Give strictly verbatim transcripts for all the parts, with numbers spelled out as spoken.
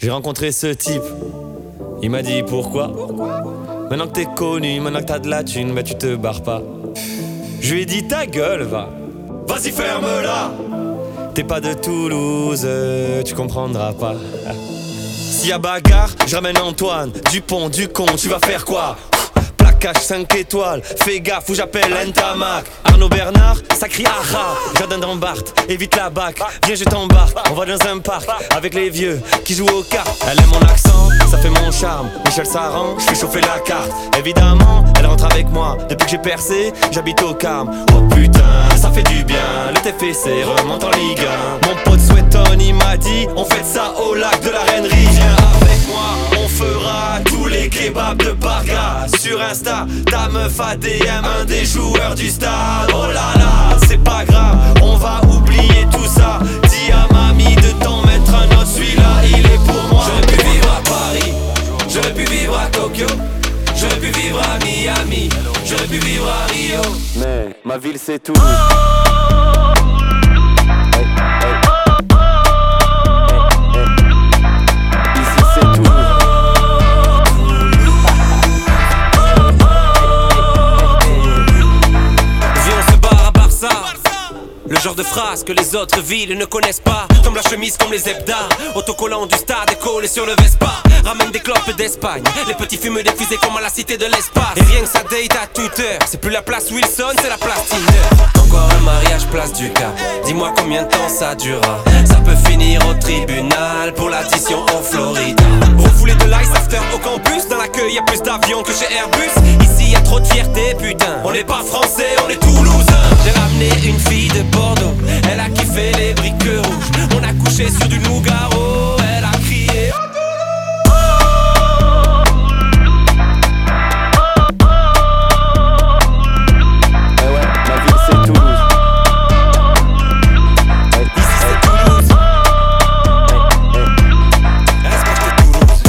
J'ai rencontré ce type, il m'a dit pourquoi. Maintenant que t'es connu, maintenant que t'as de la thune, bah tu te barres pas. Je lui ai dit ta gueule, va. Vas-y ferme-la. T'es pas de Toulouse, tu comprendras pas. S'il y a bagarre, je ramène Antoine. Dupont, Ducon, tu vas faire quoi? Plaquage cinq étoiles, fais gaffe où j'appelle Ntamak. Arnaud Bernard, ça crie aha. Jardin d'Ambarth, évite la bac. Viens je t'embarque, on va dans un parc avec les vieux qui jouent aux cartes. Elle aime mon accent, ça fait mon charme. Michel Saran, je fais chauffer la carte. Évidemment, elle rentre avec moi. Depuis que j'ai percé, j'habite au Carme. Oh putain, ça fait du bien. Le T F C remonte en Ligue un. Mon pote Sweaton, il m'a dit on fait ça au lac de la Reinerie. Viens avec moi, on fera tous les kebabs de Barga. Sur Insta, ta meuf A D M, un des joueurs du stade. Oh là là, c'est pas grave, on va oublier tout ça. Dis à mamie de t'en mettre un autre, celui-là il est pour moi. J'aurais pu vivre à Paris, j'aurais pu vivre à Tokyo, j'aurais pu vivre à Miami, j'aurais pu vivre à Rio. Mais ma ville c'est tout. Le genre de phrase que les autres villes ne connaissent pas. Comme la chemise, comme les hebdas. Autocollant du stade et collé sur le Vespa. Ramène des clopes d'Espagne. Les petits fument des fusées comme à la cité de l'espace. Et rien que ça date à toute heure. C'est plus la place Wilson, c'est la place Tinder. Encore un mariage place du Cap. Dis-moi combien de temps ça durera. Ça peut finir au tribunal pour l'addition en Florida. Refoulé de l'ice after au campus. Dans l'accueil y'a plus d'avions que chez Airbus. Ici y'a trop de fierté putain. On n'est pas français, on est toulousains. J'ai ramené une fille de Bordeaux, elle a kiffé les briques rouges. On a couché sur du Nougaro, elle a crié. Eh ouais, ma ville c'est Toulouse. Ici c'est Toulouse. Est-ce que c'est Toulouse?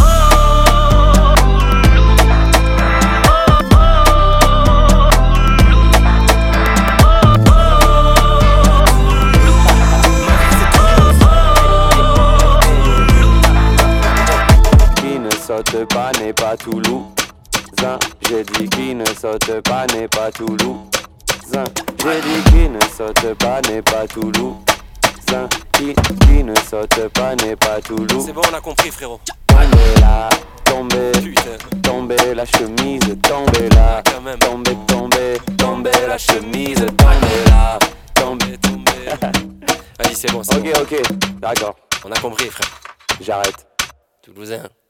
Saute pas n'est pas toulousain. J'ai dit qui ne saute pas n'est pas toulousain. J'ai dit qui ne saute pas n'est pas toulousain. Qui, qui ne saute pas n'est pas toulousain. C'est bon, on a compris frérot. Tombez là, tombez, Putain. tombez la chemise, tombez là, Quand même. tombez, tombez, tombez la chemise, tombez là, tombez, Tombé. Vas-y c'est bon, c'est Ok, bon. ok, d'accord, On a compris frère. j'arrête. Toulousain.